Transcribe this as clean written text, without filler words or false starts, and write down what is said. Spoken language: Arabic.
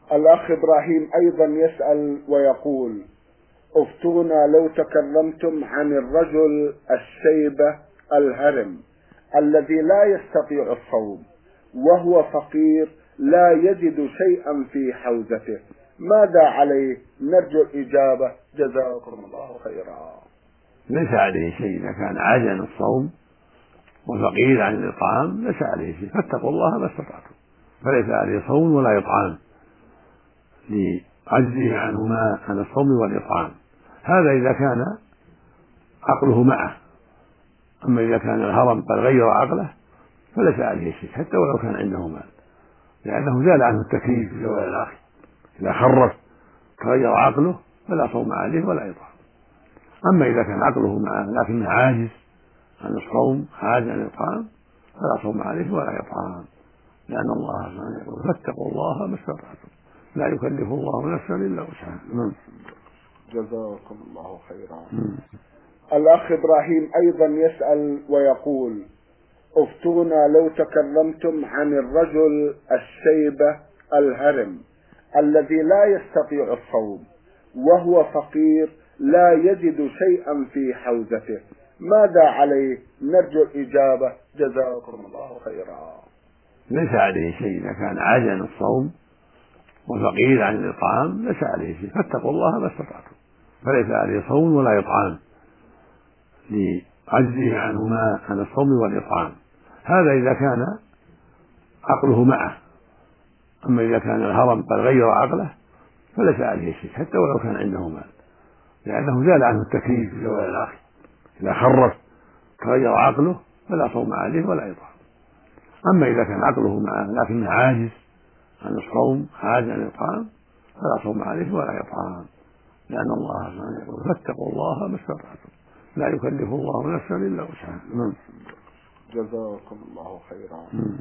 الأخ إبراهيم أيضا يسأل ويقول: افتونا لو تكلمتم عن الرجل الشيبة الهرم الذي لا يستطيع الصوم وهو فقير لا يجد شيئا في حوزته، ماذا عليه؟ نرجو الإجابة، جزاكم الله خيرا. ليس عليه شيء إذا كان عاجز عن الصوم وفقير عن الإطعام، ليس عليه شيء، فاتقوا الله ما استطعتم، فليس عليه صوم ولا إطعام لعجزه عنهما عن الصوم والإطعام. هذا إذا كان عقله معه، أما إذا كان الهرم قد غير عقله فليس عليه شيء حتى ولو كان عنده مال، لأنه زال عنه التكليف في زوال العقل. إذا خرف تغير عقله فلا صوم عليه ولا إطعام. أما إذا كان عقله معه لكنه عاجز عن الصوم عاجز عن الإطعام فلا صوم عليه ولا إطعام، لأن الله سبحانه يقول: فاتقوا الله ما استطعتم، لا يكلف الله نفسا إلا وسعها. جزاكم الله خيرا. الأخ إبراهيم أيضا يسأل ويقول: افتونا لو تكلمتم عن الرجل الشيبة الهرم الذي لا يستطيع الصوم وهو فقير لا يجد شيئا في حوزته، ماذا عليه؟ نرجو الإجابة، جزاكم الله خيرا. ليس عليه شيء إذا كان عاجز عن الصوم وفقير عن الإطعام، ليس عليه شيء، فاتقوا الله ما استطعتم، فليس عليه صوم ولا إطعام لعجزه عنهما عن الصوم والإطعام. هذا إذا كان عقله معه، أما إذا كان الهرم قد غير عقله فليس عليه شيء حتى ولو كان عنده مال، لأنه زال عنه التكليف في زوال العقل. إذا خرف تغير عقله فلا صوم عليه ولا إطعام. أما إذا كان عقله معه لكنه عاجز عن الصوم عاجز عن الإطعام فلا صوم عليه ولا إطعام، لأن الله سبحانه يقول: فاتقوا الله ما استطعتم، لا يكلف الله نفسا إلا وسعها. جزاكم الله خيرا.